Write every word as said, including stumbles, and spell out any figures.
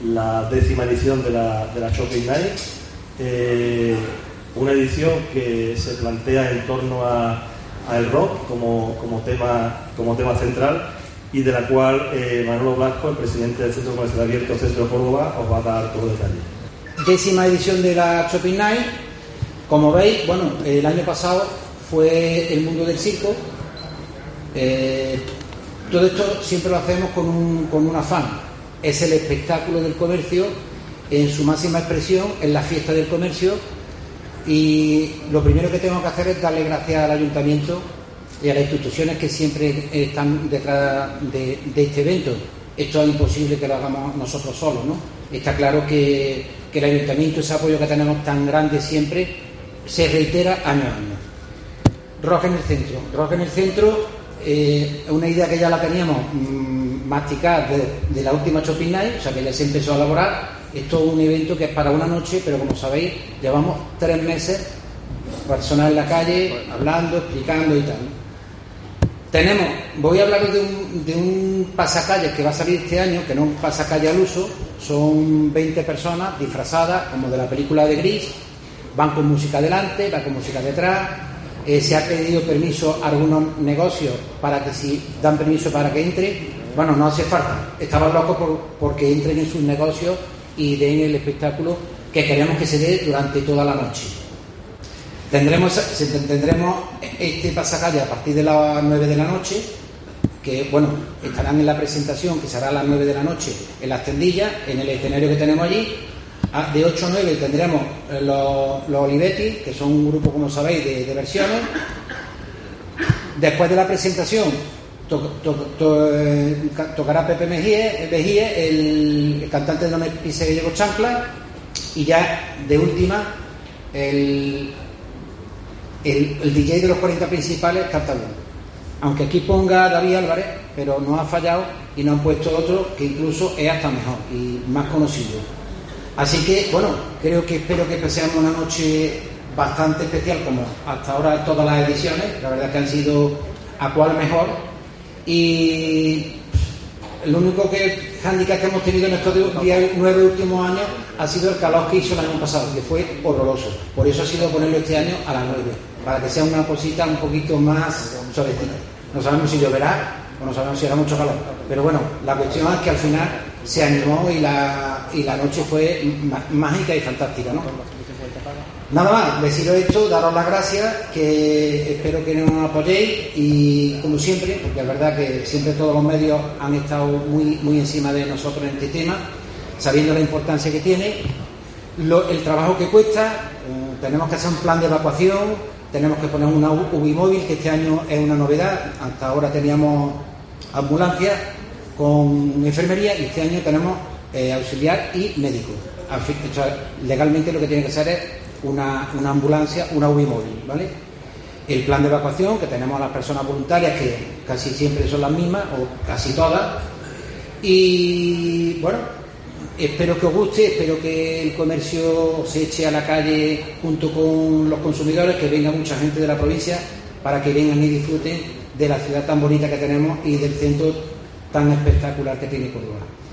la décima edición de la, de la Shopping Night, eh, una edición que se plantea en torno a, a el rock como, como, tema, como tema central, y de la cual eh, Manolo Blasco, el presidente del Centro Comercial Abierto Centro Córdoba, os va a dar todo el detalle. Décima edición de la Shopping Night. Como veis, bueno, el año pasado fue el mundo del circo. Eh, todo esto siempre lo hacemos con un, con un afán. Es el espectáculo del comercio en su máxima expresión, en la fiesta del comercio, y lo primero que tengo que hacer es darle gracias al ayuntamiento y a las instituciones que siempre están detrás de, de este evento. Esto es imposible que lo hagamos nosotros solos, ¿no? Está claro que, que el ayuntamiento, ese apoyo que tenemos tan grande siempre, se reitera año a año. Rock en el centro. Rock en el centro, eh, una idea que ya la teníamos mmm, masticada de, de la última Shopping Night, o sea que ya se empezó a elaborar. Esto es un evento que es para una noche, pero como sabéis, llevamos tres meses personas en la calle, hablando, explicando y tal. Tenemos, voy a hablaros de un, de un pasacalles que va a salir este año, que no es un pasacalle al uso, son veinte personas disfrazadas como de la película de Gris, van con música delante, van con música detrás, eh, se ha pedido permiso a algunos negocios para que si dan permiso para que entre, bueno, no hace falta, estaban locos por, porque entren en sus negocios y den el espectáculo que queremos que se dé durante toda la noche. Tendremos, tendremos este pasacalle a partir de las nueve de la noche, que bueno, estarán en la presentación que será a las nueve de la noche en las tendillas, en el escenario que tenemos allí. De ocho a nueve tendremos los, los Olivetti, que son un grupo, como sabéis, de, de versiones. Después de la presentación to, to, to, eh, tocará Pepe Mejía, Mejía el, el cantante de No me pise que llevo chancla, y ya de última el El, el D J de los cuarenta principales canta bien. Aunque aquí ponga David Álvarez, pero no ha fallado y nos han puesto otro que incluso es hasta mejor y más conocido. Así que, bueno, creo que espero que pasemos una noche bastante especial, como hasta ahora todas las ediciones. La verdad que han sido a cual mejor. Y el único que handicap que hemos tenido en estos diez, nueve últimos años ha sido el calor que hizo el año pasado, que fue horroroso. Por eso ha sido ponerlo este año a las nueve, para que sea una cosita un poquito más suavecita. No sabemos si lloverá o no sabemos si hará mucho calor, pero bueno, la cuestión es que al final se animó y la, y la noche fue mágica y fantástica, ¿no? Nada más, deciros esto, daros las gracias, que espero que nos apoyéis y como siempre, porque es verdad que siempre todos los medios han estado muy, muy encima de nosotros en este tema, sabiendo la importancia que tiene, lo, el trabajo que cuesta, eh, tenemos que hacer un plan de evacuación, tenemos que poner una U B I móvil, que este año es una novedad. Hasta ahora teníamos ambulancia con enfermería y este año tenemos eh, auxiliar y médico. Al fin, o sea, legalmente lo que tiene que ser es una, una ambulancia, una U B I móvil, ¿vale? El plan de evacuación, que tenemos a las personas voluntarias, que casi siempre son las mismas, o casi todas. Y bueno, espero que os guste, espero que el comercio se eche a la calle junto con los consumidores, que venga mucha gente de la provincia para que vengan y disfruten de la ciudad tan bonita que tenemos y del centro tan espectacular que tiene Córdoba.